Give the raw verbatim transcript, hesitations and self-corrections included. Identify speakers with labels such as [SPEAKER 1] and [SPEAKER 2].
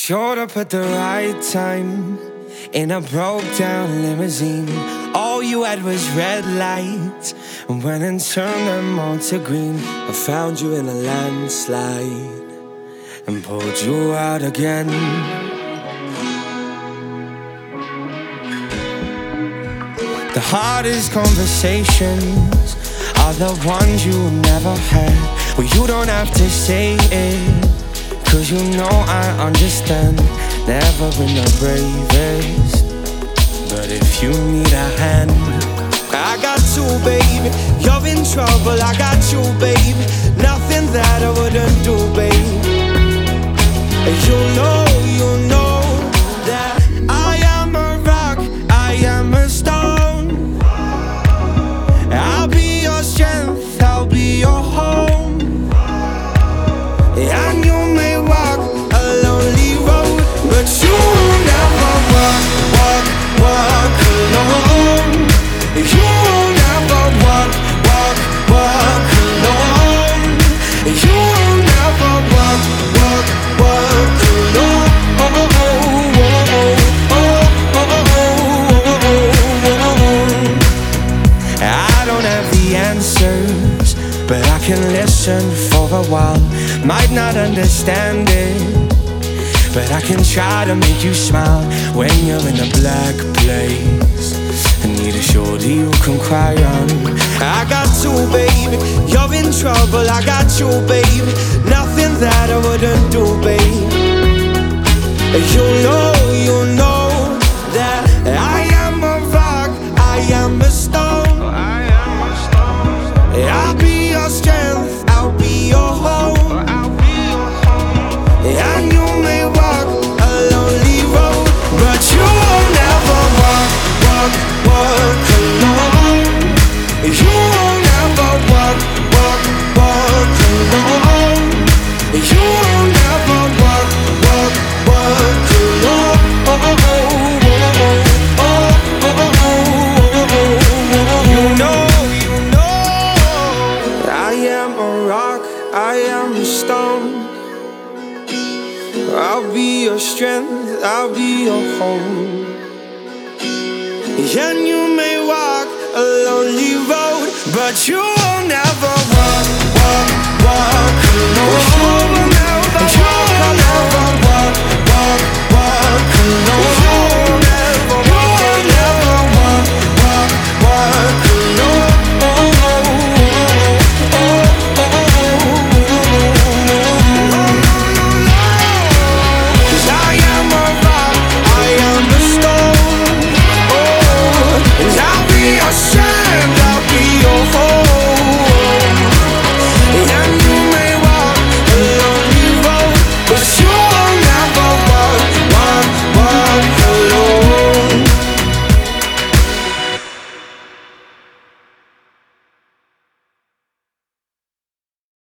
[SPEAKER 1] Showed up at the right time in a broke down limousine. All you had was red lights, and went and turned them all to green. I found you in a landslide and pulled you out again. The hardest conversations are the ones you never had. Well, you don't have to say it, 'cause you know I understand. Never been the bravest, but if you need a hand, I got you, baby. You're in trouble, I got you, baby. Nothing that I wouldn't do, baby. You know, you know that I am a rock, I am a stone. I'll be your strength, I'll be your home. And you may walk a lonely road, but you will never walk, walk, walk alone. You will never walk, walk, walk alone. You will never walk, walk, walk alone. Oh, oh, oh, oh, oh, oh, oh. I don't have the answers, but I can listen for a while. Might not understand it, but I can try to make you smile. When you're in a black place and need a shoulder you can cry on. I got you, baby. You're in trouble, I got you, baby. Nothing that I wouldn't do, baby. You know, you know that I am a rock, I am a stone. I'll be your strength, I'll be your home. And you may walk a lonely road, but you will never walk, walk, walk alone. You will never walk, walk, walk alone. You will never walk, walk, walk alone. Oh, oh, oh, oh, oh, oh, oh, oh. You know, you know I am a rock, I am a stone. I'll be your strength, I'll be your home. And you may walk a lonely road, but you will never walk, walk, walk alone.